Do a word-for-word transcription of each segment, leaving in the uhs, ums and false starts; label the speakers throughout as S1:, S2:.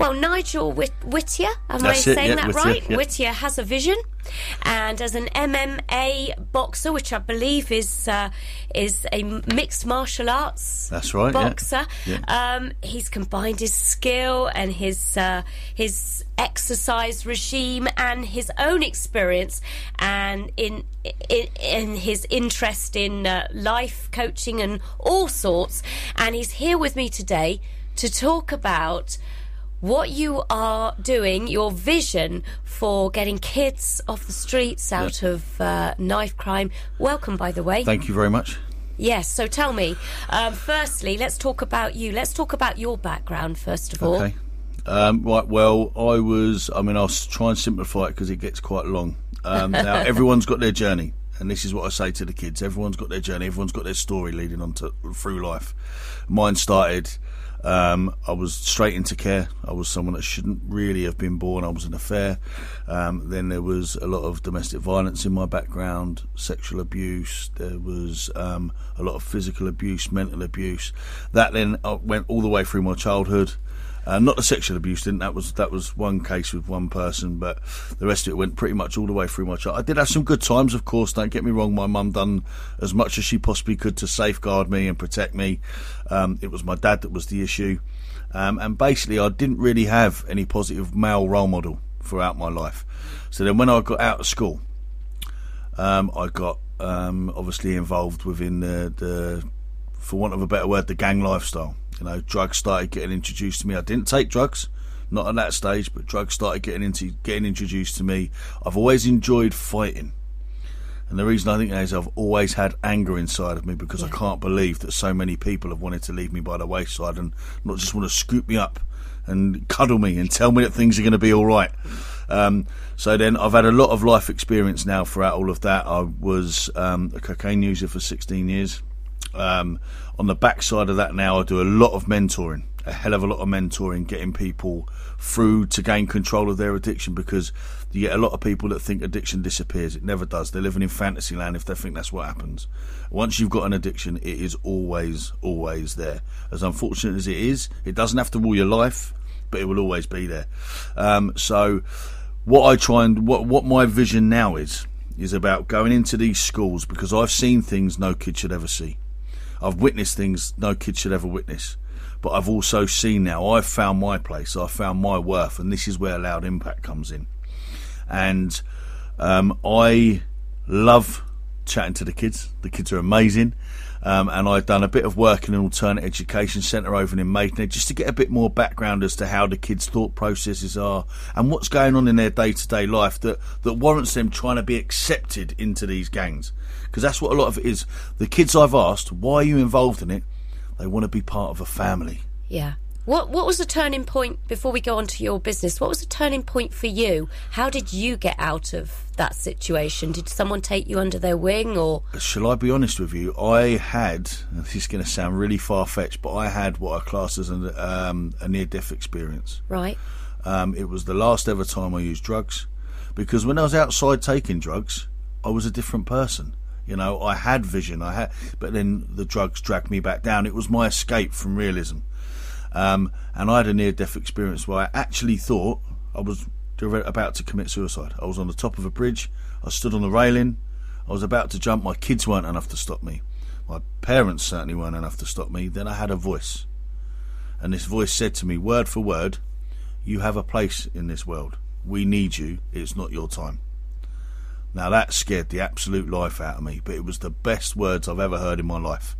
S1: Well, Nigel Whit- Whittier, am
S2: That's
S1: I
S2: it,
S1: saying
S2: yeah,
S1: that
S2: Whittier,
S1: right?
S2: yeah.
S1: Whittier has a vision, and as an M M A boxer, which I believe is uh, is a mixed martial arts
S2: That's right,
S1: boxer,
S2: yeah. Yeah.
S1: Um, he's combined his skill and his uh, his exercise regime and his own experience, and in in, in his interest in uh, life coaching and all sorts. And he's here with me today to talk about what you are doing, your vision for getting kids off the streets out
S2: Yeah.
S1: of uh, knife crime. Welcome, by the way.
S2: Thank you very much.
S1: Yes, so tell me, um, firstly, let's talk about you. Let's talk about your background, first of all.
S2: Okay. Um, right, well, I was, I mean, I'll s- try and simplify it because it gets quite long. Um, now, everyone's got their journey, and this is what I say to the kids. Everyone's got their journey, everyone's got their story leading on to, through life. Mine started, um, I was straight into care. I was someone that shouldn't really have been born. I was an affair. Um, then there was a lot of domestic violence in my background, sexual abuse. There was um, a lot of physical abuse, mental abuse. That then uh, went all the way through my childhood. Uh, not the sexual abuse, didn't. That was that was one case with one person, but the rest of it went pretty much all the way through my child. I did have some good times, of course. Don't get me wrong. My mum done as much as she possibly could to safeguard me and protect me. Um, it was my dad that was the issue, um, and basically, I didn't really have any positive male role model throughout my life. So then, when I got out of school, um, I got um, obviously involved within the, the, for want of a better word, the gang lifestyle. You know, drugs started getting introduced to me. I didn't take drugs, not at that stage, but drugs started getting into getting introduced to me. I've always enjoyed fighting, and the reason I think that is I've always had anger inside of me because yeah. I can't believe that so many people have wanted to leave me by the wayside and not just want to scoop me up and cuddle me and tell me that things are going to be all right. Um, so then I've had a lot of life experience now throughout all of that. I was um, a cocaine user for sixteen years. Um, on the backside of that now, I do a lot of mentoring, a hell of a lot of mentoring, getting people through to gain control of their addiction, because you get a lot of people that think addiction disappears. It never does. They're living in fantasy land if they think that's what happens. Once you've got an addiction, it is always, always there. As unfortunate as it is, it doesn't have to rule your life, but it will always be there. Um, so what I try and, what, what my vision now is, is about going into these schools, because I've seen things no kid should ever see. I've witnessed things no kid should ever witness. But I've also seen now, I've found my place, I've found my worth, and this is where Loud Impact comes in. And um, I love chatting to the kids. The kids are amazing. Um, and I've done a bit of work in an alternate education centre over in Maidenhead, just to get a bit more background as to how the kids' thought processes are and what's going on in their day-to-day life that, that warrants them trying to be accepted into these gangs. Because that's what a lot of it is. The kids I've asked, why are you involved in it? They want to be part of a family.
S1: Yeah. What What was the turning point, before we go on to your business, what was the turning point for you? How did you get out of that situation? Did someone take you under their wing, or...?
S2: Shall I be honest with you? I had, and this is going to sound really far-fetched, but I had what I class as an, um, a near-death experience.
S1: Right.
S2: Um, it was the last ever time I used drugs, because when I was outside taking drugs, I was a different person. You know, I had vision, I had, but then the drugs dragged me back down. It was my escape from realism. Um, and I had a near-death experience where I actually thought I was about to commit suicide. I was on the top of a bridge, I stood on the railing, I was about to jump. My kids weren't enough to stop me. My parents certainly weren't enough to stop me. Then I had a voice. And this voice said to me, word for word, you have a place in this world. We need you. It's not your time. Now that scared the absolute life out of me, but it was the best words I've ever heard in my life.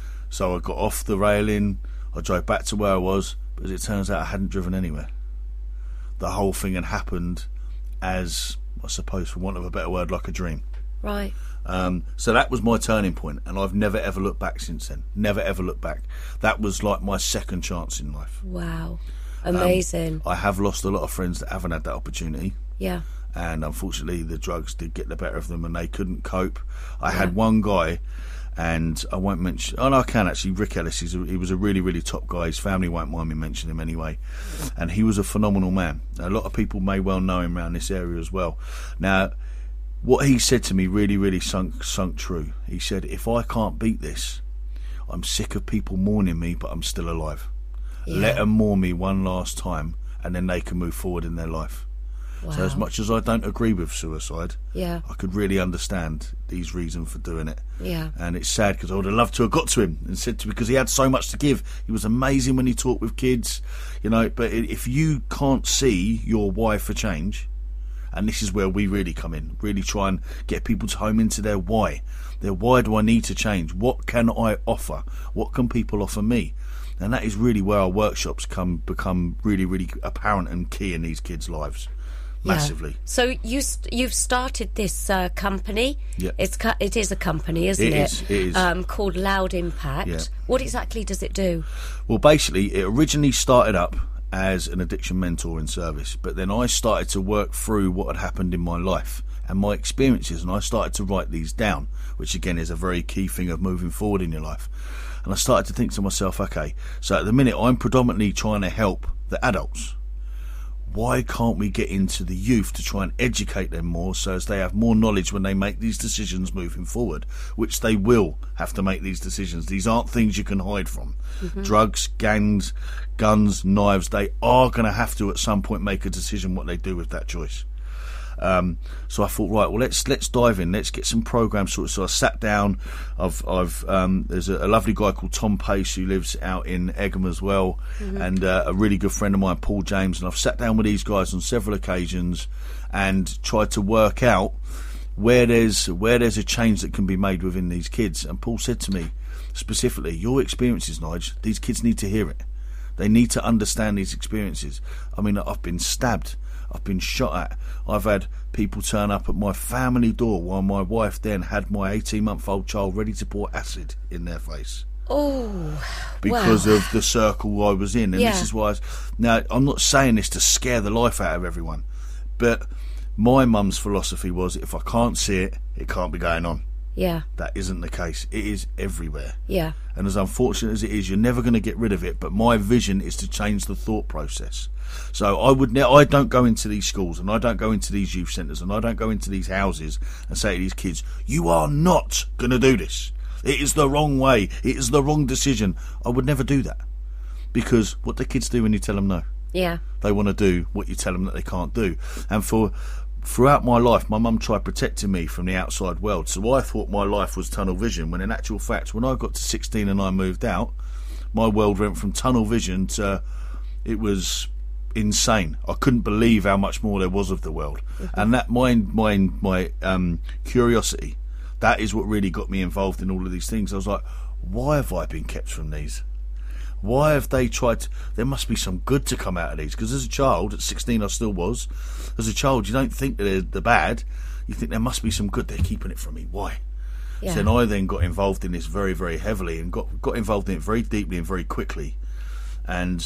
S2: So I got off the railing, I drove back to where I was, but as it turns out I hadn't driven anywhere. The whole thing had happened as, I suppose for want of a better word, like a dream.
S1: Right.
S2: Um, so that was my turning point, and I've never ever looked back since then. Never ever looked back. That was like my second chance in life.
S1: Wow. Amazing.
S2: Um, I have lost a lot of friends that haven't had that opportunity.
S1: Yeah.
S2: And unfortunately the drugs did get the better of them and they couldn't cope. I
S1: yeah.
S2: had one guy, and I won't mention, oh no I can actually, Rick Ellis, he's a, he was a really really top guy. His family won't mind me mentioning him anyway, and he was a phenomenal man. A lot of people may well know him around this area as well. Now what he said to me really really sunk, sunk true. He said, if I can't beat this, I'm sick of people mourning me but I'm still alive. Yeah. Let them mourn me one last time and then they can move forward in their life.
S1: Wow.
S2: So as much as I don't agree with suicide,
S1: Yeah.
S2: I could really understand his reason for doing it.
S1: Yeah.
S2: And it's sad because I would have loved to have got to him and said to him, because he had so much to give. He was amazing when he talked with kids, you know. But if you can't see your why for change, and this is where we really come in, really try and get people to home into their why. Their why do I need to change? What can I offer? What can people offer me? And that is really where our workshops come become really, really apparent and key in these kids' lives. Massively.
S1: Yeah. So you st- you've started this uh, company.
S2: Yeah.
S1: It's cu- it is a company, isn't
S2: It
S1: it?
S2: is, it is.
S1: Um, called Loud Impact.
S2: Yeah.
S1: What exactly does it do?
S2: Well, basically, it originally started up as an addiction mentoring service, but then I started to work through what had happened in my life and my experiences, and I started to write these down, which again is a very key thing of moving forward in your life. And I started to think to myself, okay, so at the minute I'm predominantly trying to help the adults. Why can't we get into the youth to try and educate them more so as they have more knowledge when they make these decisions moving forward, which they will have to make these decisions. These aren't things you can hide from. Mm-hmm. Drugs, gangs, guns, knives, they are going to have to at some point make a decision what they do with that choice. Um, so I thought, right, well, let's let's dive in. Let's get some programs sorted. So I sat down. I've, I've um, there's a, a lovely guy called Tom Pace who lives out in Egham as well, mm-hmm. and uh, a really good friend of mine, Paul James. And I've sat down with these guys on several occasions and tried to work out where there's where there's a change that can be made within these kids. And Paul said to me specifically, "Your experiences, Nige, these kids need to hear it. They need to understand these experiences. I mean, I've been stabbed. I've been shot at. I've had people turn up at my family door while my wife then had my eighteen-month-old child ready to pour acid in their face.
S1: Oh,
S2: because
S1: wow.
S2: of the circle I was in. And
S1: yeah.
S2: this is why I was, now, I'm not saying this to scare the life out of everyone, but my mum's philosophy was, if I can't see it, it can't be going on.
S1: Yeah.
S2: That isn't the case. It is everywhere.
S1: Yeah.
S2: And as unfortunate as it is, you're never going to get rid of it. But my vision is to change the thought process. So I would ne- I don't go into these schools and I don't go into these youth centres and I don't go into these houses and say to these kids, you are not going to do this. It is the wrong way. It is the wrong decision. I would never do that. Because what do kids do when you tell them no?
S1: Yeah.
S2: They want to do what you tell them that they can't do. And for throughout my life, my mum tried protecting me from the outside world. So I thought my life was tunnel vision, when in actual fact, when I got to sixteen and I moved out, my world went from tunnel vision to, it was insane. I couldn't believe how much more there was of the world. Mm-hmm. And that my, my, my um, curiosity, that is what really got me involved in all of these things. I was like, why have I been kept from these? Why have they tried to, there must be some good to come out of these? Because as a child, at sixteen I still was, as a child you don't think that they're the bad, you think there must be some good. They're keeping it from me. Why? Yeah. So then I then got involved in this very, very heavily and got, got involved in it very deeply and very quickly. And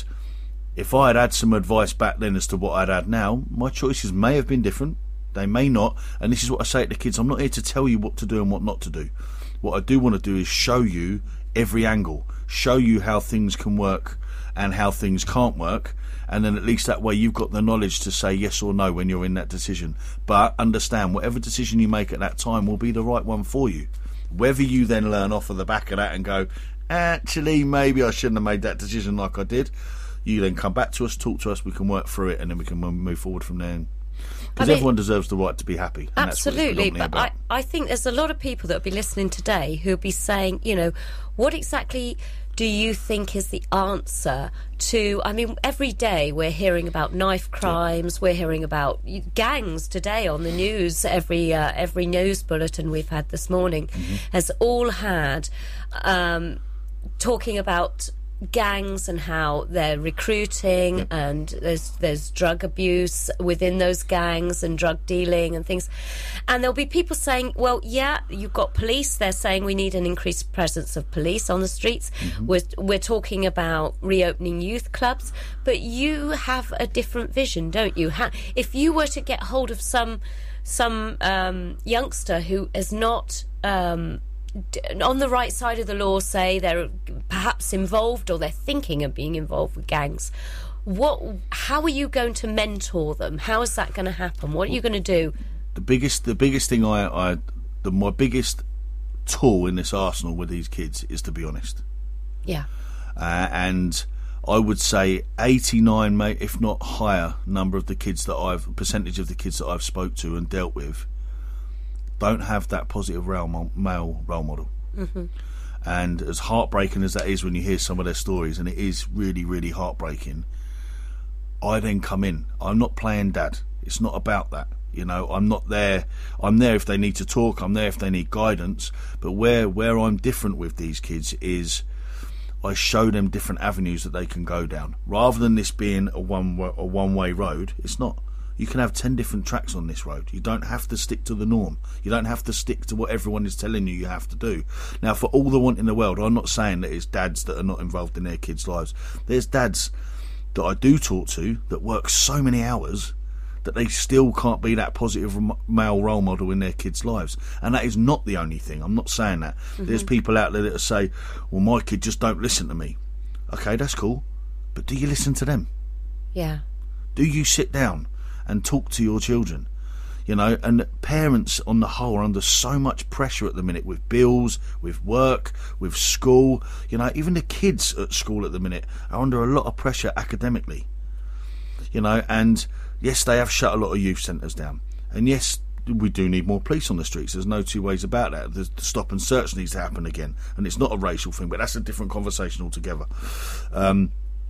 S2: if I had had some advice back then as to what I'd had now, my choices may have been different. They may not. And this is what I say to the kids. I'm not here to tell you what to do and what not to do. What I do want to do is show you every angle, show you how things can work and how things can't work, and then at least that way you've got the knowledge to say yes or no when you're in that decision. But understand, whatever decision you make at that time will be the right one for you. Whether you then learn off of the back of that and go, actually maybe I shouldn't have made that decision like I did, you then come back to us, talk to us, we can work through it, and then we can move forward from there. Because I mean, everyone deserves the right to be happy. And
S1: absolutely,
S2: that's what
S1: but I, I think there's a lot of people that will be listening today who will be saying, you know, what exactly do you think is the answer to, I mean, every day we're hearing about knife crimes, yeah. we're hearing about gangs today on the news. Every uh, every news bulletin we've had this morning mm-hmm. has all had um, talking about gangs and how they're recruiting yep. and there's there's drug abuse within those gangs and drug dealing and things, and there'll be people saying, well, yeah, you've got police, they're saying we need an increased presence of police on the streets. Mm-hmm. we're, we're talking about reopening youth clubs, but you have a different vision, don't you? How, if you were to get hold of some some um, youngster who is not um on the right side of the law, say they're perhaps involved or they're thinking of being involved with gangs, what? How are you going to mentor them? How is that going to happen? What are you going to do? The
S2: biggest, the biggest thing I, I the my biggest tool in this arsenal with these kids is to be honest.
S1: Yeah.
S2: Uh, and I would say eighty-nine, mate, if not higher, number of the kids that I've percentage of the kids that I've spoke to and dealt with don't have that positive role, male role model. Mm-hmm. And as heartbreaking as that is when you hear some of their stories, and it is really, really heartbreaking, I then come in. I'm not playing dad. It's not about that. You know, I'm not there. I'm there if they need to talk. I'm there if they need guidance. But where where I'm different with these kids is I show them different avenues that they can go down. Rather than this being a one a one way road, it's not. You can have ten different tracks on this road. You don't have to stick to the norm. You don't have to stick to what everyone is telling you you have to do. Now, for all the want in the world, I'm not saying that it's dads that are not involved in their kids' lives. There's dads that I do talk to that work so many hours that they still can't be that positive male role model in their kids' lives. And that is not the only thing. I'm not saying that. Mm-hmm. There's people out there that say, well, my kid just don't listen to me. Okay, that's cool. But do you listen to them?
S1: Yeah.
S2: Do you sit down and talk to your children? You know, and parents on the whole are under so much pressure at the minute with bills, with work, with school. You know, even the kids at school at the minute are under a lot of pressure academically. You know, and yes, they have shut a lot of youth centres down. And yes, we do need more police on the streets. There's no two ways about that. The stop and search needs to happen again. And it's not a racial thing, but that's a different conversation altogether. Um,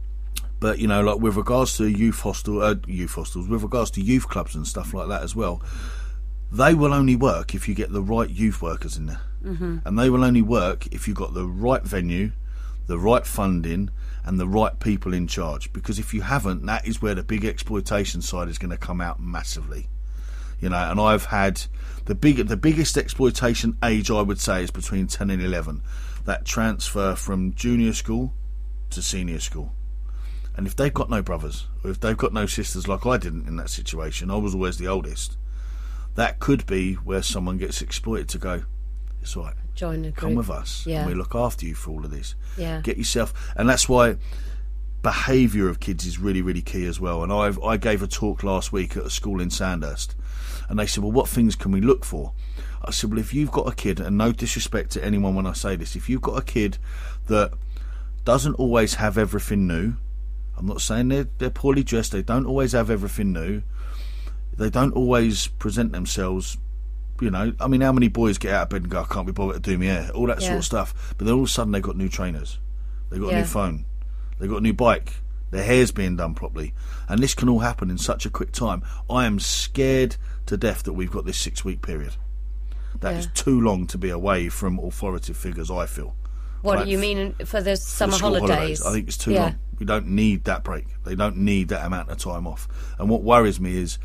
S2: but, you know, like with regards to youth hostel, uh, youth hostels, with regards to youth clubs and stuff like that as well, they will only work if you get the right youth workers in there. Mm-hmm. And they will only work if you've got the right venue, the right funding, and the right people in charge. Because if you haven't, that is where the big exploitation side is going to come out massively. You know, and I've had the big, the biggest exploitation age, I would say, is between ten and eleven. That transfer from junior school to senior school. And if they've got no brothers, or if they've got no sisters like I didn't in that situation, I was always the oldest, that could be where someone gets exploited to go, it's all right,
S1: join the group.
S2: Come with us,
S1: yeah.
S2: and we look after you for all of this.
S1: Yeah.
S2: Get yourself, and that's why behaviour of kids is really, really key as well. And I've, I gave a talk last week at a school in Sandhurst, and they said, well, what things can we look for? I said, well, if you've got a kid, and no disrespect to anyone when I say this, if you've got a kid that doesn't always have everything new, I'm not saying they're, they're poorly dressed, they don't always have everything new, they don't always present themselves, you know, I mean, how many boys get out of bed and go, I can't be bothered to do my hair, all that yeah. sort of stuff, but then all of a sudden they've got new trainers, they've got yeah. a new phone, they've got a new bike, their hair's being done properly, and this can all happen in such a quick time. I am scared to death that we've got this six week period. That yeah. is too long to be away from authoritative figures, I feel.
S1: What
S2: like,
S1: do you mean for the summer
S2: for the
S1: holidays?
S2: holidays? I think it's too
S1: yeah.
S2: long. We don't need that break. They don't need that amount of time off. And what worries me is,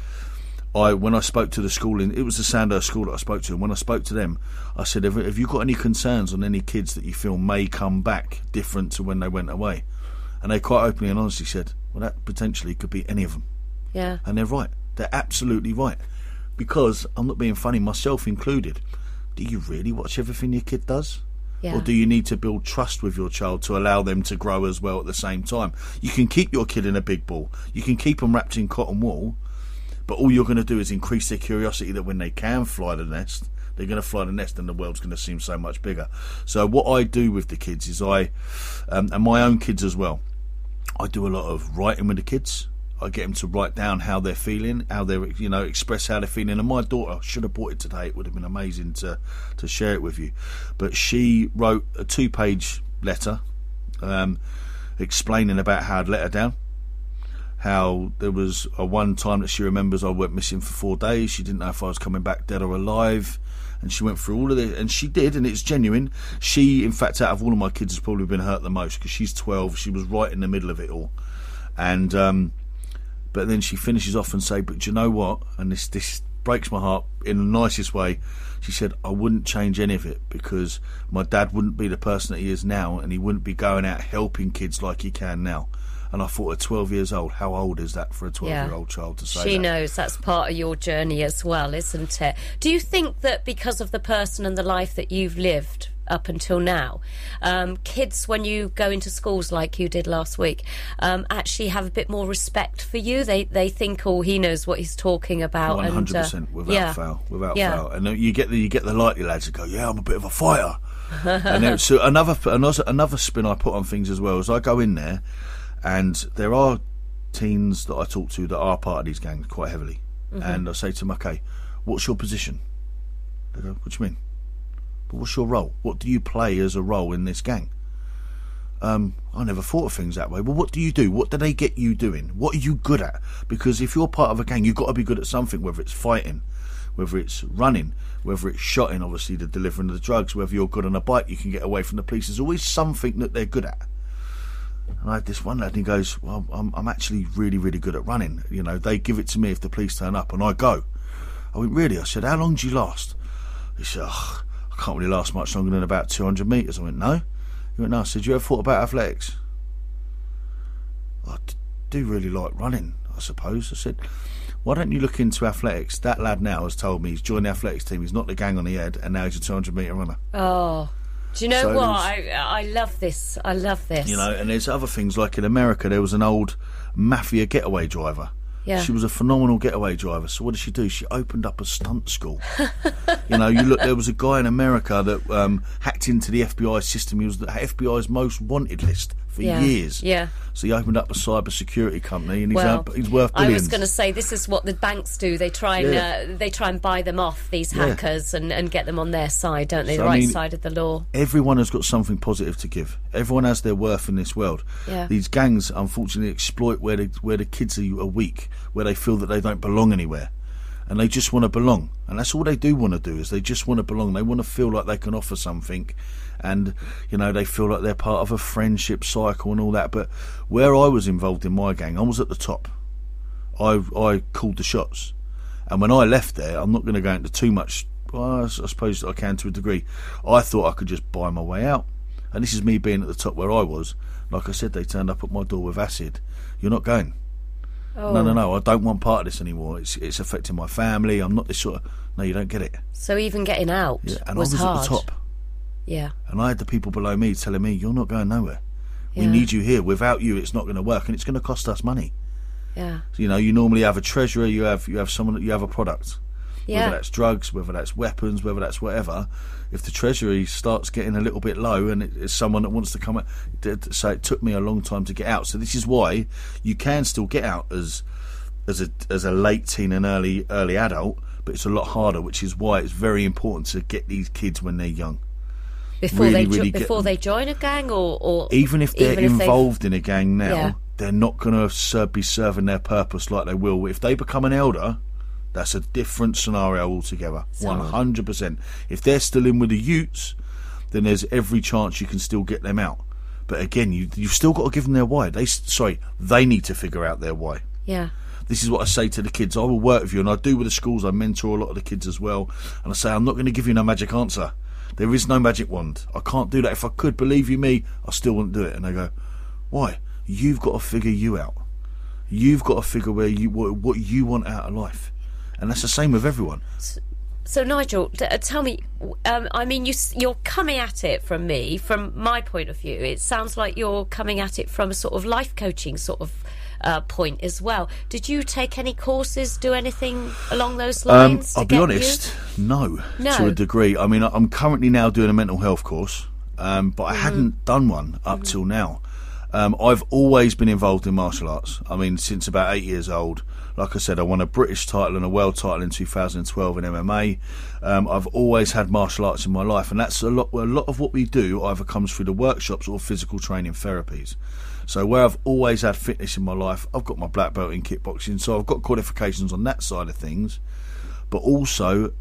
S2: I when I spoke to the school, in it was the Sandhurst school that I spoke to, and when I spoke to them, I said, have, have you got any concerns on any kids that you feel may come back different to when they went away? And they quite openly and honestly said, well, that potentially could be any of them.
S1: Yeah.
S2: And they're right. They're absolutely right. Because, I'm not being funny, myself included, do you really watch everything your kid does? Yeah. Or do you need to build trust with your child to allow them to grow as well at the same time? You can keep your kid in a big ball. You can keep them wrapped in cotton wool, but all you're going to do is increase their curiosity that when they can fly the nest, they're going to fly the nest and the world's going to seem so much bigger. So what I do with the kids is I, um, and my own kids as well, I do a lot of writing with the kids. I get them to write down how they're feeling, how they, you know, express how they're feeling. And my daughter, I should have brought it today. It would have been amazing to, to share it with you. But she wrote a two-page letter um, explaining about how I'd let her down. How there was a one time that she remembers I went missing for four days. She didn't know if I was coming back dead or alive. And she went through all of it, and she did, and it's genuine. She, in fact, out of all of my kids, has probably been hurt the most because she's twelve. She was right in the middle of it all. And... Um, But then she finishes off and say, but do you know what? And this this breaks my heart in the nicest way. She said, I wouldn't change any of it because my dad wouldn't be the person that he is now, and he wouldn't be going out helping kids like he can now. And I thought, at twelve years old, how old is that for a twelve-year-old yeah. child to say
S1: She
S2: that?
S1: knows that's part of your journey as well, isn't it? Do you think that because of the person and the life that you've lived up until now, um, kids, when you go into schools like you did last week, um, actually have a bit more respect for you? They they think, oh, he knows what he's talking about.
S2: one hundred percent,
S1: and, uh,
S2: without
S1: yeah.
S2: fail, without
S1: yeah.
S2: fail. And you get the you get the likely lads that go, yeah, I'm a bit of a fighter. And then, so another another another spin I put on things as well is I go in there, And there are teens that I talk to that are part of these gangs quite heavily. Mm-hmm. And I say to them, okay, what's your position? They go, what do you mean? But what's your role? What do you play as a role in this gang? Um, I never thought of things that way. Well, what do you do? What do they get you doing? What are you good at? Because if you're part of a gang, you've got to be good at something, whether it's fighting, whether it's running, whether it's shotting, obviously the delivering of the drugs, whether you're good on a bike, you can get away from the police. There's always something that they're good at. And I had this one lad and he goes, well, I'm, I'm actually really, really good at running. You know, they give it to me if the police turn up and I go. I went, really? I said, how long do you last? He said, oh, I can't really last much longer than about two hundred metres. I went, no? He went, no. I said, you ever thought about athletics? I do really like running, I suppose. I said, why don't you look into athletics? That lad now has told me he's joined the athletics team, he's not the gang on the head, and now he's a two hundred metre runner.
S1: Oh, do you know
S2: So
S1: what?
S2: there's-
S1: I, I love this. I love this.
S2: You know, and there's other things, like in America, there was an old mafia getaway driver.
S1: Yeah.
S2: She was a phenomenal getaway driver. So what did she do? She opened up a stunt school. You know, you look. There was a guy in America that um, hacked into the F B I system. He was the F B I's most wanted list for
S1: Yeah.
S2: years.
S1: Yeah.
S2: So he opened up a cyber security company, and he's,
S1: Well,
S2: out, he's worth
S1: I
S2: billions.
S1: was going to say this is what the banks do. They try and
S2: Yeah.
S1: uh, they try and buy them off, these
S2: Yeah.
S1: hackers, and, and get them on their side, don't they?
S2: So,
S1: the
S2: I
S1: right
S2: mean,
S1: side of the law.
S2: Everyone has got something positive to give. Everyone has their worth in this world.
S1: Yeah.
S2: These gangs, unfortunately, exploit where the, where the kids are, are weak, where they feel that they don't belong anywhere. And they just want to belong. And that's all they do want to do, is they just want to belong. They want to feel like they can offer something. And, you know, they feel like they're part of a friendship cycle and all that. But where I was involved in my gang, I was at the top. I I called the shots. And when I left there, I'm not going to go into too much, well, I suppose I can to a degree. I thought I could just buy my way out. And this is me being at the top where I was. Like I said, they turned up at my door with acid. You're not going.
S1: Oh.
S2: No, no, no, I don't want part of this anymore. It's it's affecting my family. I'm not this sort of... No, you don't get it.
S1: So even getting out
S2: Yeah, and
S1: was
S2: I was
S1: hard.
S2: at the top.
S1: Yeah.
S2: And I had the people below me telling me, you're not going nowhere. We
S1: Yeah.
S2: need you here. Without you, it's not going to work, and it's going to cost us money.
S1: Yeah.
S2: So, you know, you normally have a treasurer, you have you have someone, you have a product.
S1: Yeah.
S2: Whether that's drugs, whether that's weapons, whether that's whatever. If the treasury starts getting a little bit low and it, it's someone that wants to come out, so it took me a long time to get out. So this is why you can still get out as as a as a late teen and early early adult, but it's a lot harder, which is why it's very important to get these kids when they're young.
S1: Before
S2: really,
S1: they jo-
S2: really get
S1: before
S2: them.
S1: they join a gang, or, or
S2: Even if they're
S1: even if they've-
S2: involved in a gang now,
S1: Yeah.
S2: they're not going to ser- be serving their purpose like they will. If they become an elder, that's a different scenario altogether. one hundred percent. If they're still in with the Utes, then there's every chance you can still get them out. But again, you, you've still got to give them their why. They s- Sorry, they need to figure out their why.
S1: Yeah.
S2: This is what I say to the kids. I will work with you, and I do with the schools. I mentor a lot of the kids as well. And I say, I'm not going to give you no magic answer. There is no magic wand. I can't do that. If I could, believe you me, I still wouldn't do it. And they go, why? You've got to figure you out. You've got to figure where you what, what you want out of life. And that's the same with everyone.
S1: So Nigel, t- uh, tell me. Um, I mean, you, s- you're coming at it from me, from my point of view. It sounds like you're coming at it from a sort of life coaching sort of uh, point as well. Did you take any courses, do anything along those
S2: Um,
S1: lines? to
S2: I'll be
S1: get
S2: honest, no,
S1: No.
S2: to a degree. I mean, I'm currently now doing a mental health course, um, but I
S1: Mm-hmm.
S2: hadn't done one up till now. Um, I've always been involved in martial arts. I mean, since about eight years old. Like I said, I won a British title and a world title in two thousand twelve in M M A. Um, I've always had martial arts in my life, and that's a lot. A lot of what we do either comes through the workshops or physical training therapies. So where I've always had fitness in my life, I've got my black belt in kickboxing, so I've got qualifications on that side of things. But also,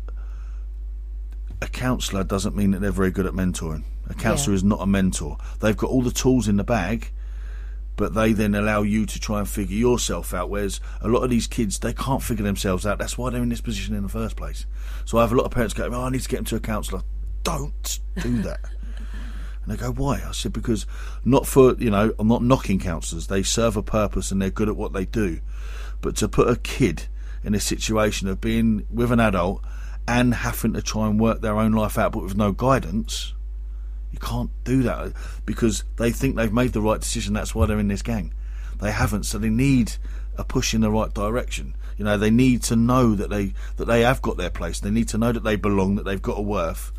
S2: a counsellor doesn't mean that they're very good at mentoring. A counsellor
S1: Yeah.
S2: is not a mentor. They've got all the tools in the bag, but they then allow you to try and figure yourself out, whereas a lot of these kids, they can't figure themselves out. That's why they're in this position in the first place. So I have a lot of parents go, oh, I need to get them to a counsellor. Don't do that. And they go, why? I said, because not for, you know, I'm not knocking counsellors. They serve a purpose and they're good at what they do. But to put a kid in a situation of being with an adult and having to try and work their own life out but with no guidance, you can't do that, because they think they've made the right decision. That's why they're in this gang. They haven't, so they need a push in the right direction. You know, they need to know that they that they have got their place. They need to know that they belong, that they've got a worth.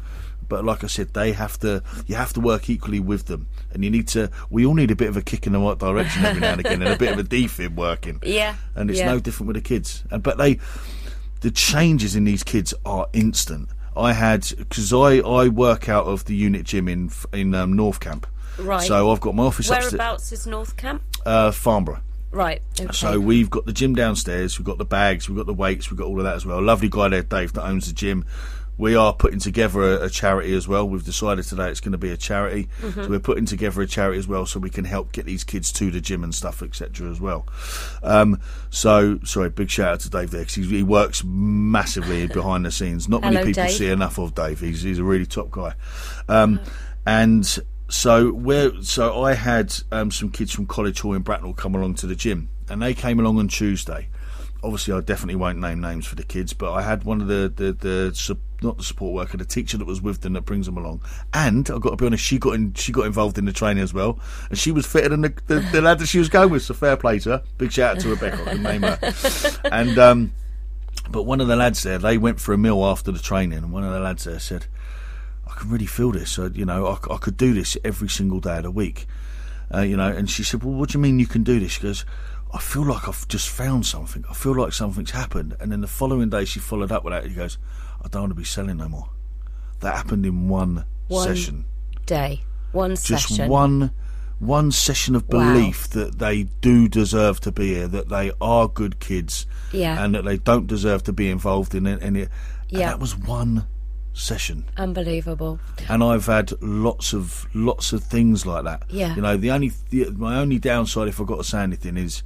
S2: but like I said, they have to. You have to work equally with them, and you need to. We all need a bit of a kick in the right direction every now and again, and a bit of a defib working.
S1: Yeah,
S2: and it's
S1: yeah.
S2: no different with the kids. And but they, the changes in these kids are instant. I had because I, I work out of the unit gym in in um, North Camp,
S1: right?
S2: So I've got my office upstairs.
S1: Whereabouts is North Camp?
S2: Uh, Farnborough.
S1: Right. Okay.
S2: So we've got the gym downstairs, we've got the bags, we've got the weights, we've got all of that as well. Lovely guy there, Dave, that owns the gym. We are putting together a, a charity as well. We've decided today it's going to be a charity. Mm-hmm. So we're putting together a charity as well so we can help get these kids to the gym and stuff, et cetera as well. Um, so, sorry, big shout out to Dave there because he works massively behind the scenes. Not many
S1: Hello,
S2: people
S1: Dave.
S2: see enough of Dave. He's, he's a really top guy. Um, oh. And... So where so I had um, some kids from College Hall in Bracknell come along to the gym, and they came along on Tuesday. Obviously, I definitely won't name names for the kids, but I had one of the the, the not the support worker, the teacher that was with them that brings them along, and I've got to be honest, she got in, she got involved in the training as well, and she was fitter than the, the, the lad that she was going with. So fair play to her. Big shout out to Rebecca, I can name her. And um, but one of the lads there, they went for a meal after the training, and one of the lads there said, I can really feel this. So, you know, I, I could do this every single day of the week. Uh, you know, and she said, well, what do you mean you can do this? She goes, I feel like I've just found something. I feel like something's happened. And then the following day she followed up with that. She goes, I don't want to be selling no more. That happened in one,
S1: one
S2: session.
S1: day. One
S2: just
S1: session.
S2: Just one one session of belief wow. that they do deserve to be here, that they are good kids,
S1: yeah.
S2: and that they don't deserve to be involved in it. And, it, and
S1: yeah.
S2: that was one session.
S1: Unbelievable.
S2: And I've had lots of lots of things like that.
S1: Yeah.
S2: You know, the only the, my only downside, if I've got to say anything, is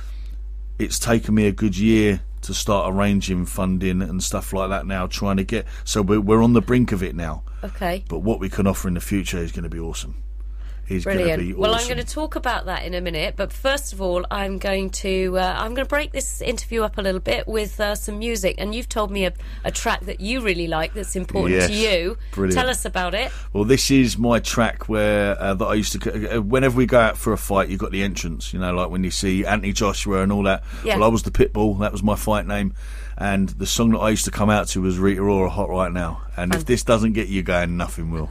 S2: it's taken me a good year to start arranging funding and stuff like that now, trying to get so we're, we're on the brink of it now.
S1: Okay.
S2: But what we can offer in the future is going to be awesome. Is
S1: Brilliant.
S2: Going to be awesome.
S1: Well, I'm going to talk about that in a minute, but first of all, I'm going to uh, I'm going to break this interview up a little bit with uh, some music. And you've told me a, a track that you really like that's important
S2: yes.
S1: to you.
S2: Brilliant.
S1: Tell us about it.
S2: Well, this is my track where uh, that I used to. Uh, whenever we go out for a fight, you've got the entrance. You know, like when you see Anthony Joshua and all that.
S1: Yeah.
S2: Well, I was the Pitbull. That was my fight name. And the song that I used to come out to was Rita Ora, Hot Right Now. And if this doesn't get you going, nothing will.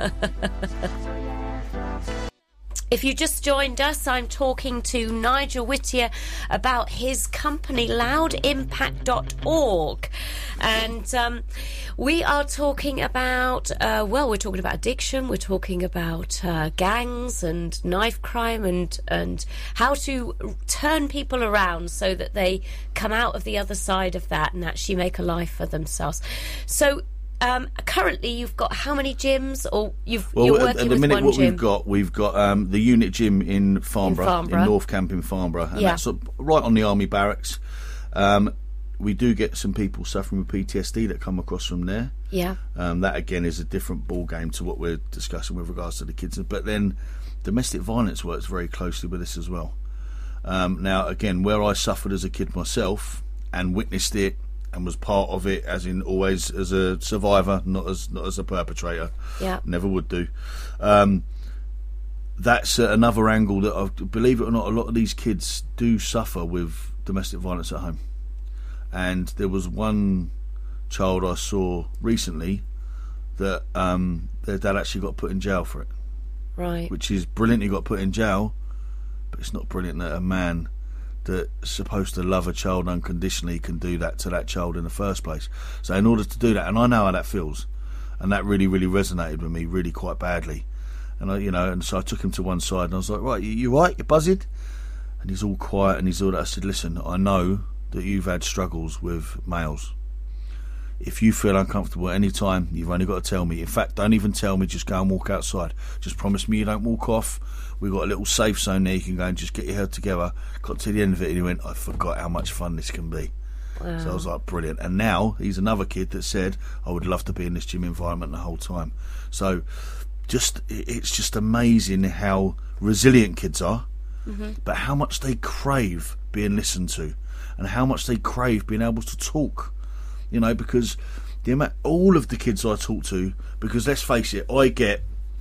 S1: If you just joined us, I'm talking to Nigel Whittier about his company, loud impact dot org. And um, we are talking about, uh, well, we're talking about addiction, we're talking about uh, gangs and knife crime and, and how to turn people around so that they come out of the other side of that and actually make a life for themselves. So, Um, currently, you've got how many gyms, or you've,
S2: well,
S1: you're working
S2: at the
S1: with
S2: minute,
S1: one
S2: what
S1: gym?
S2: we've got, we've got um, the unit gym in Farnborough, in,
S1: Farnborough.
S2: in North Camp in Farnborough, and
S1: yeah.
S2: that's up right on the army barracks. Um, we do get some people suffering with P T S D that come across from there.
S1: Yeah.
S2: Um, that again is a different ball game to what we're discussing with regards to the kids. But then, domestic violence works very closely with this as well. Um, now, again, where I suffered as a kid myself and witnessed it, and was part of it, as in always as a survivor, not as not as a perpetrator.
S1: Yeah,
S2: never would do. Um, that's uh, another angle that, I believe it or not, a lot of these kids do suffer with domestic violence at home. And there was one child I saw recently that um, their dad actually got put in jail for it.
S1: Right.
S2: Which is brilliant. He got put in jail, but it's not brilliant that a man that's supposed to love a child unconditionally can do that to that child in the first place. So in order to do that, and I know how that feels, and that really, really resonated with me really quite badly. And I, you know, and so I took him to one side and I was like, right, you, you right? You're buzzing? And he's all quiet and he's all that. I said, listen, I know that you've had struggles with males. If you feel uncomfortable at any time, you've only got to tell me. In fact, don't even tell me, just go and walk outside. Just promise me you don't walk off. We've got a little safe zone there, you can go and just get your head together. Got to the end of it and he went, I forgot how much fun this can be. Wow. So I was like, brilliant. And now he's another kid that said, I would love to be in this gym environment the whole time. So just it's just amazing how resilient kids are, mm-hmm. but how much they crave being listened to and how much they crave being able to talk. You know, because the amount, all of the kids I talk to, because let's face it, I get,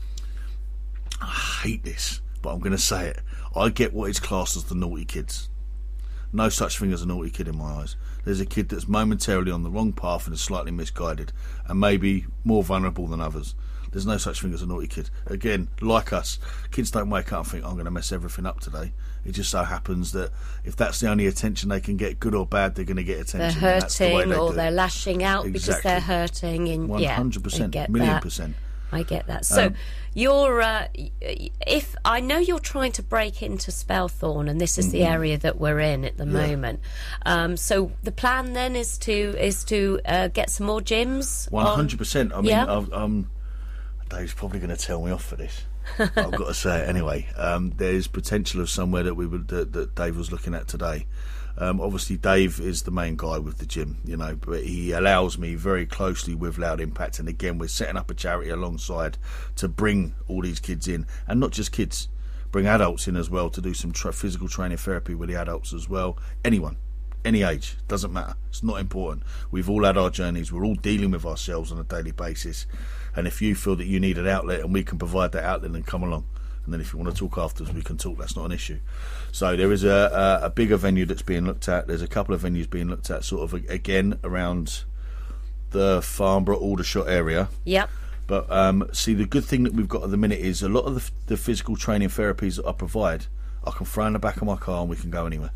S2: I hate this, but I'm going to say it, I get what is classed as the naughty kids. No such thing as a naughty kid in my eyes. There's a kid that's momentarily on the wrong path and is slightly misguided and maybe more vulnerable than others. There's no such thing as a naughty kid. Again, like us, kids don't wake up and think, I'm going to mess everything up today. It just so happens that if that's the only attention they can get, good or bad, they're going to get attention.
S1: They're hurting
S2: the they
S1: or
S2: do.
S1: they're lashing out
S2: exactly.
S1: because they're hurting. And
S2: one hundred percent,
S1: yeah, I get
S2: million
S1: that.
S2: percent.
S1: I get that. So
S2: Um,
S1: you're, uh, if I know you're trying to break into Spelthorne, and this is the
S2: Mm-hmm.
S1: area that we're in at the
S2: Yeah.
S1: moment. Um, so the plan then is to is to uh, get some more gyms.
S2: One
S1: on-
S2: hundred percent. I mean,
S1: Yeah.
S2: I've, um, Dave's probably going to tell me off for this. But I've got to say it anyway. Um, there's potential of somewhere that we would that, that Dave was looking at today. Um, obviously, Dave is the main guy with the gym, you know, but he allows me very closely with Loud Impact. And again, we're setting up a charity alongside to bring all these kids in, and not just kids, bring adults in as well to do some tra- physical training therapy with the adults as well. Anyone, any age, doesn't matter. It's not important. We've all had our journeys. We're all dealing with ourselves on a daily basis. And if you feel that you need an outlet and we can provide that outlet, then come along. And then if you want to talk afterwards, we can talk. That's not an issue. So there is a, a, a bigger venue that's being looked at. There's a couple of venues being looked at, sort of, again, around the Farnborough, Aldershot area.
S1: Yep.
S2: But um, see, the good thing that we've got at the minute is a lot of the, the physical training therapies that I provide, I can throw in the back of my car and we can go anywhere.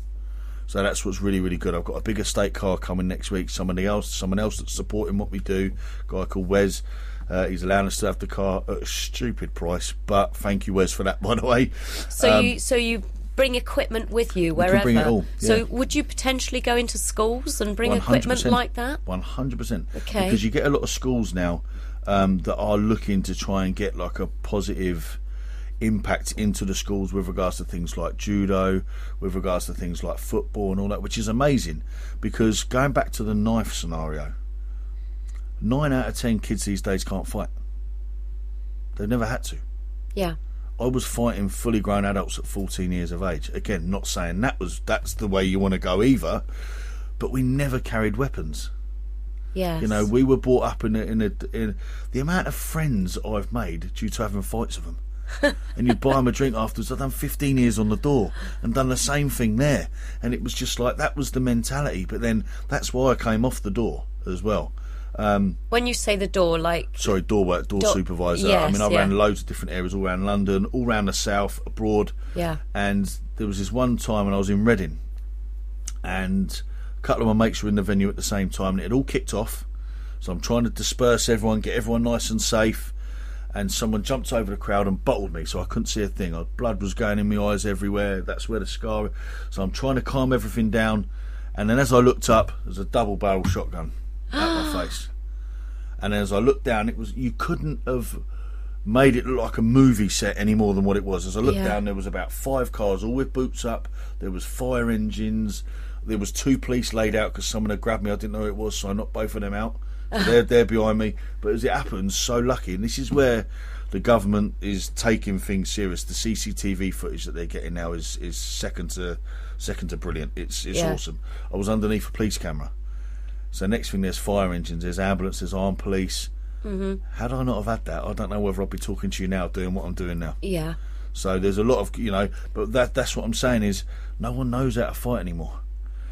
S2: So that's what's really, really good. I've got a big estate car coming next week. Somebody else, someone else that's supporting what we do. A guy called Wes. Uh, he's allowing us to have the car at a stupid price, but thank you, Wes, for that, by the way.
S1: So
S2: Um,
S1: you so you bring equipment with you wherever.
S2: can bring it all,
S1: So
S2: yeah.
S1: would you potentially go into schools and bring
S2: one hundred
S1: equipment
S2: percent,
S1: like that?
S2: one hundred percent.
S1: Okay.
S2: Because you get a lot of schools now um, that are looking to try and get like a positive impact into the schools with regards to things like judo, with regards to things like football and all that, which is amazing. Because going back to the knife scenario, nine out of ten kids these days can't fight. They've never had to.
S1: Yeah.
S2: I was fighting fully grown adults at fourteen years of age. Again, not saying that was that's the way you want to go either, but we never carried weapons.
S1: Yes.
S2: You know, we were brought up in a, in a in the amount of friends I've made due to having fights with them. And you'd buy them a drink afterwards. I've done fifteen years on the door and done the same thing there, and it was just like that was the mentality. But then that's why I came off the door as well. Um,
S1: when you say the door, like
S2: sorry, door work, door,
S1: door
S2: supervisor.
S1: yes,
S2: I mean, I
S1: yeah.
S2: ran loads of different areas all around London, all around the south, abroad.
S1: Yeah.
S2: And there was this one time when I was in Reading, and a couple of my mates were in the venue at the same time, and it had all kicked off. So I'm trying to disperse everyone, get everyone nice and safe. And someone jumped over the crowd and bottled me, so I couldn't see a thing. Blood was going in my eyes everywhere. That's where the scar. So I'm trying to calm everything down, and then as I looked up, there's a double-barrel shotgun at my face. And as I looked down, it was you couldn't have made it look like a movie set any more than what it was. As I looked
S1: Yeah.
S2: down, there was about five cars, all with boots up. There was fire engines. There was two police laid out because someone had grabbed me. I didn't know who it was, so I knocked both of them out. So they're, they're behind me. But as it happens, so lucky. And this is where the government is taking things serious. The C C T V footage that they're getting now is, is second to second to brilliant. It's it's
S1: Yeah.
S2: awesome. I was underneath a police camera. So next thing, there's fire engines, there's ambulances, armed police. Mm-hmm. Had I not have had that, I don't know whether I'd be talking to you now doing what I'm doing now.
S1: yeah.
S2: So there's a lot of, you know, but that that's what I'm saying is no one knows how to fight anymore.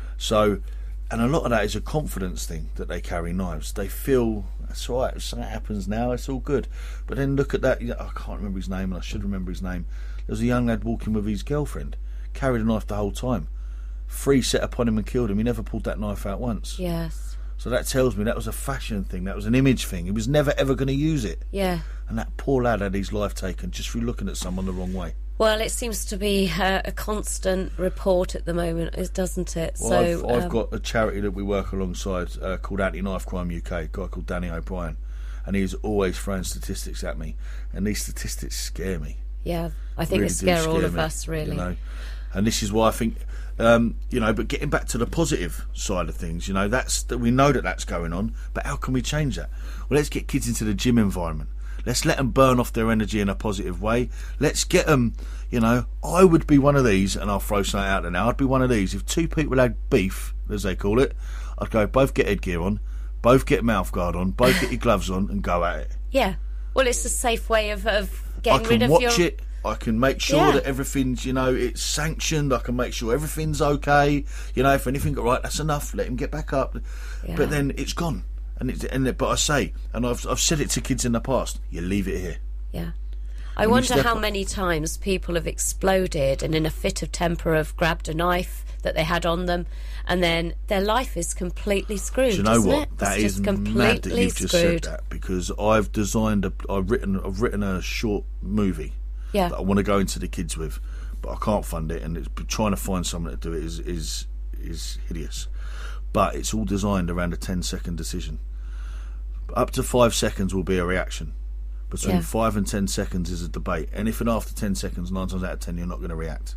S2: So, and a lot of that is a confidence thing that they carry knives. They feel, that's right, if something happens now, it's all good. But then look at that, you know, I can't remember his name and I should remember his name. There was a young lad walking with his girlfriend, carried a knife the whole time. Three set upon him and killed him. He never pulled that knife out once.
S1: Yes.
S2: So that tells me that was a fashion thing, that was an image thing. He was never ever going to use it.
S1: Yeah.
S2: And that poor lad had his life taken just through looking at someone the wrong way.
S1: Well, it seems to be uh, a constant report at the moment, is- doesn't it?
S2: Well,
S1: so
S2: I've, I've
S1: um,
S2: got a charity that we work alongside uh, called Anti-Knife Crime U K, a guy called Danny O'Brien, and he's always throwing statistics at me, and these statistics scare me.
S1: yeah, I think
S2: Really
S1: it
S2: do
S1: scare all
S2: scare
S1: of
S2: me,
S1: us, really.
S2: You know? And this is why I think, um, you know, but getting back to the positive side of things, you know, that's that we know that that's going on, but how can we change that? Well, let's get kids into the gym environment. Let's let them burn off their energy in a positive way. Let's get them, you know, I would be one of these, and I'll throw something out there now, I'd be one of these. If two people had beef, as they call it, I'd go, both get headgear on, both get mouth guard on, both get your gloves on, and go at it.
S1: Yeah. Well, it's a safe way of, of getting
S2: I
S1: rid
S2: can
S1: of
S2: watch
S1: your...
S2: it. I can make sure
S1: Yeah.
S2: that everything's, you know, it's sanctioned. I can make sure everything's okay. You know, if anything got right, that's enough. Let him get back up.
S1: Yeah.
S2: But then it's gone. And, it, and it, but I say, and I've I've said it to kids in the past, you leave it here.
S1: Yeah. I
S2: When you
S1: wonder
S2: step
S1: how
S2: up-
S1: many times people have exploded and in a fit of temper have grabbed a knife that they had on them, and then their life is completely screwed.
S2: Do you know
S1: isn't
S2: what?
S1: It?
S2: That
S1: It's
S2: is
S1: just
S2: mad
S1: completely
S2: that you've just
S1: screwed.
S2: said that, because I've designed a, I've written, I've written a short movie
S1: Yeah.
S2: that I want to go into the kids with, but I can't fund it, and it's trying to find someone to do it is is is hideous. But it's all designed around a ten second decision. Up to five seconds will be a reaction. Between
S1: Yeah.
S2: five and ten seconds is a debate. Anything after ten seconds, nine times out of ten, you're not going to react.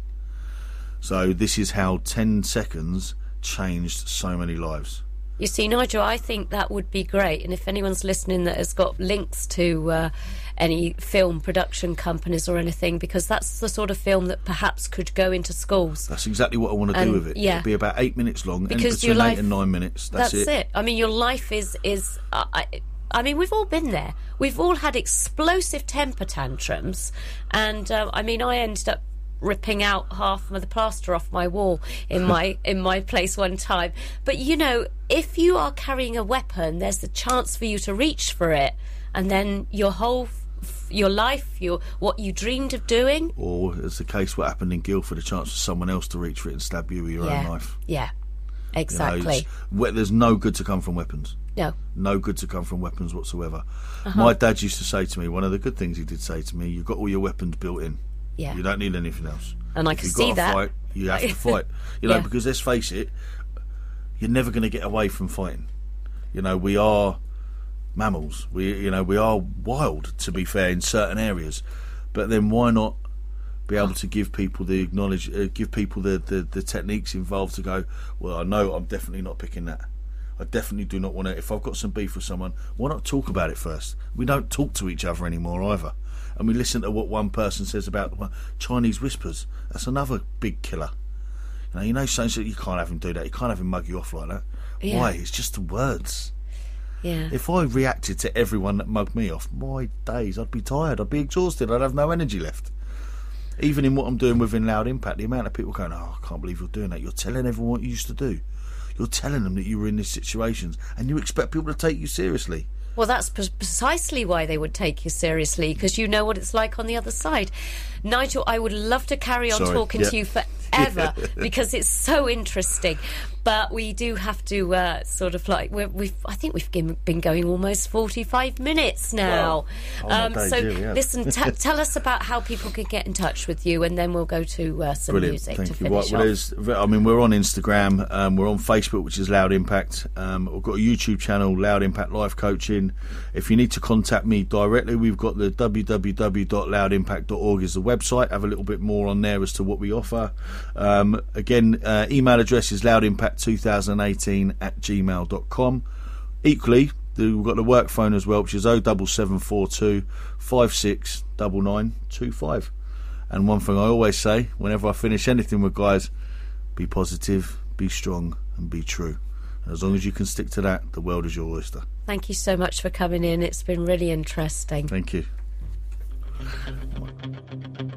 S2: So this is how ten seconds changed so many lives.
S1: You see, Nigel, I think that would be great. And if anyone's listening that has got links to uh, any film production companies or anything, because that's the sort of film that perhaps could go into schools.
S2: That's exactly what I want to
S1: And,
S2: do with it.
S1: yeah.
S2: It'll be about eight minutes long, and
S1: Because
S2: between
S1: your life-
S2: eight and nine minutes. That's,
S1: That's it. I mean, your life is is. Uh, I, I mean, we've all been there. We've all had explosive temper tantrums, and uh, I mean, I ended up ripping out half of the plaster off my wall in my in my place one time. But you know, if you are carrying a weapon, there's the chance for you to reach for it, and then your whole f- your life, your what you dreamed of doing.
S2: Or, as the case what happened in Guildford, a chance for someone else to reach for it and stab you with your
S1: yeah,
S2: own knife.
S1: yeah,
S2: You know,
S1: exactly.
S2: it's- we- there's no good to come from weapons.
S1: No,
S2: No good to come from weapons whatsoever.
S1: Uh-huh.
S2: My dad used to say to me, one of the good things he did say to me, you've got all your weapons built in.
S1: yeah,
S2: You don't need anything else.
S1: and I
S2: If
S1: can
S2: you've
S1: see
S2: got to
S1: that.
S2: fight, you have to fight. You know,
S1: Yeah.
S2: because let's face it, you're never going to get away from fighting. You know, we are mammals. We, you know, we are wild, to be fair, in certain areas. But then why not be able to give people the acknowledge, uh, give people the, the, the techniques involved to go, well, I know I'm definitely not picking that. I definitely do not want to. If I've got some beef with someone, why not talk about it first? We don't talk to each other anymore either. And we listen to what one person says about well, Chinese whispers. That's another big killer. You know, you know, so you can't have him do that. You can't have him mug you off like that.
S1: Yeah.
S2: Why? It's just the words.
S1: Yeah.
S2: If I reacted to everyone that mugged me off, my days, I'd be tired. I'd be exhausted. I'd have no energy left. Even in what I'm doing within Loud Impact, the amount of people going, oh, I can't believe you're doing that. You're telling everyone what you used to do. You're telling them that you were in these situations, and you expect people to take you seriously.
S1: Well, that's pre- precisely why they would take you seriously, because you know what it's like on the other side. Nigel, I would love to carry on
S2: Sorry,
S1: talking
S2: yeah.
S1: to you forever because it's so interesting. But we do have to uh, sort of like we're, we've. I think we've been been going almost forty-five minutes now.
S2: Wow. Oh, my days,
S1: so
S2: yeah, we have.
S1: listen, t- tell us about how people can get in touch with you, and then we'll go to uh, some
S2: Brilliant,
S1: music
S2: thank
S1: to
S2: you.
S1: finish
S2: Well,
S1: off.
S2: well, there's, I mean, we're on Instagram, um, we're on Facebook, which is Loud Impact. Um, we've got a YouTube channel, Loud Impact Life Coaching. If you need to contact me directly, we've got the w w w dot loud impact dot org is the website. Have a little bit more on there as to what we offer. Um, again, uh, email address is loud impact twenty eighteen at gmail dot com. Equally, the, we've got the work phone as well, which is oh seven seven four two five six nine nine two five. And one thing I always say whenever I finish anything with guys, be positive, be strong, and be true. And as long as you can stick to that, the world is your oyster.
S1: Thank you so much for coming in. It's been really interesting.
S2: Thank you.